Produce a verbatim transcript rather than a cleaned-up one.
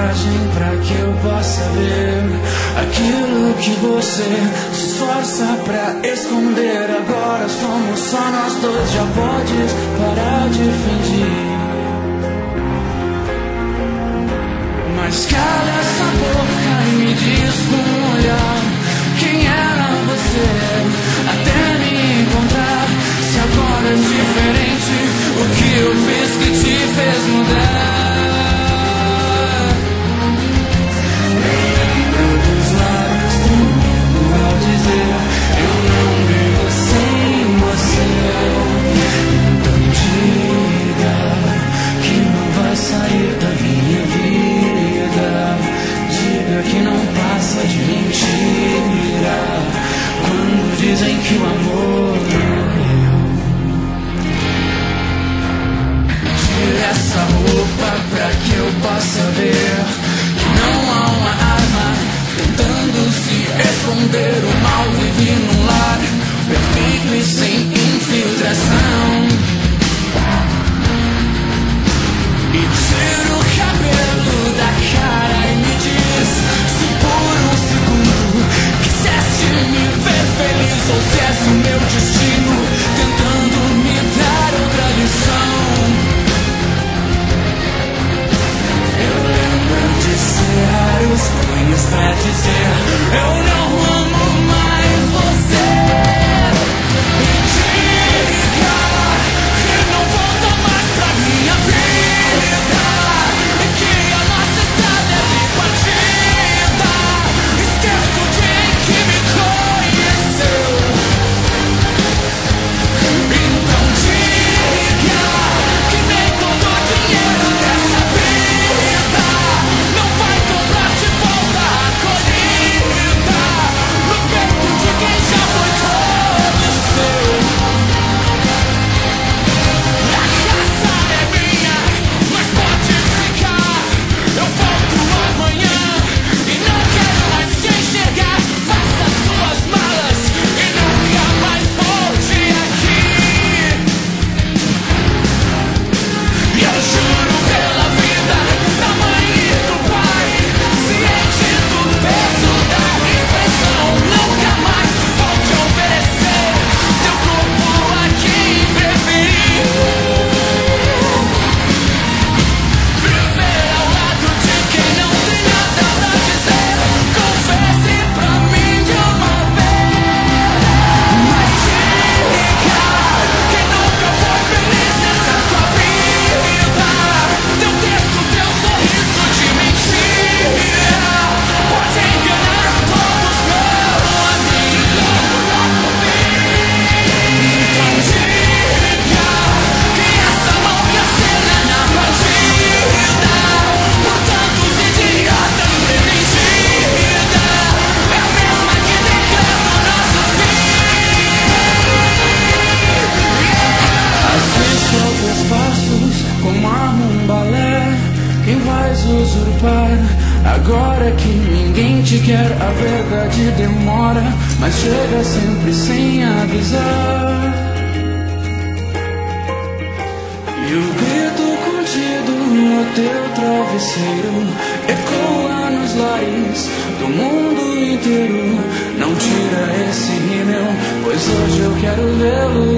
coragem pra que eu possa ver aquilo que você se esforça pra esconder. Agora somos só nós dois, já podes parar de fingir. Mas cala essa boca e me diz com um olhar quem era você, até me encontrar. Se agora é diferente, o que eu fiz que te fez mudar? Eu lembro dos lábios tremendo ao dizer eu não vivo sem você. Então diga que não vai sair da minha vida. Diga que não passa de mentira quando dizem que o amor morreu. Tira essa roupa pra que eu possa ver que não há uma arma tentando se esconder. O mal vive num lar perfeito e sem infiltração. E tira o cabelo da cara e me diz se por um segundo quiseste me ver feliz ou se és o meu destino tentando me dar outra lição. Eu lembro de cerrar os punhos pra dizer eu não amo mais você. E diga que não volta mais pra minha vida e que a nossa estrada é de partida. Esqueço de quem me conheceu. Então diga que nem todo o dinheiro dessa vida não vai comprar de volta a acolhida no peito de quem já foi todo seu. A casa é minha, mas pode ficar. Eu volto amanhã e não quero mais te enxergar. Faça suas malas e nunca mais volte aqui. E eu juro pela vida da mãe e do pai, ciente do peso da expressão, nunca mais volte a oferecer teu corpo a quem preferir. Viver ao lado de quem não tem nada pra dizer. Confesse pra mim de uma vez. Mas diga que nunca foi feliz nessa tua vida. Teu texto, teu sorriso de mentira pode enganar a todos, não a mim. Então diga que essa louca cena na partida por tantos idiotas pretendida é a mesma que decreta o nosso fim. Às vezes teus passos como arma um balé. Quem vais usurpar agora que ninguém te quer? A verdade demora, mas chega sempre sem avisar. E o grito contido no teu travesseiro ecoa nos lares do mundo inteiro. Não tira esse rímel, pois hoje eu quero vê-lo